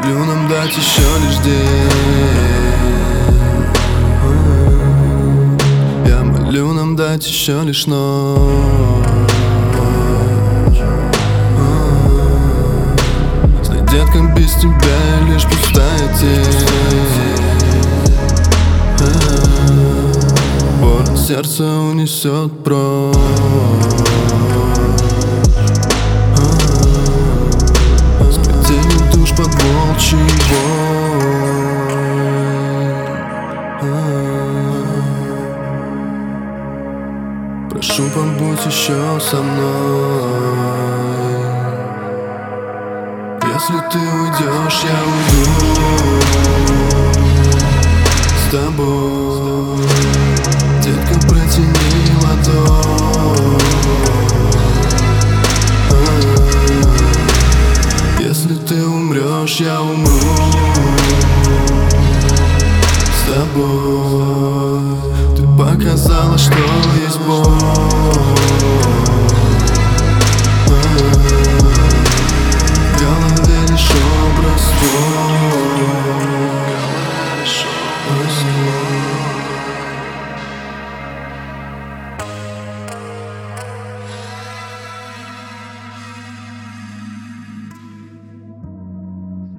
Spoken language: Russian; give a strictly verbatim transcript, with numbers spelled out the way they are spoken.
молю нам дать еще лишь день. Я молю нам дать еще лишь ночь. Знай, детка, без тебя лишь пустая тень. Боль сердце унесет прочь. Сплетение душ под волчий вой. Прошу, побудь еще со мной. Если ты уйдешь, я уйду с тобой. Детка, протяни ладонь. Если ты умрешь, я умру с тобой. Ты показала, что есть боль.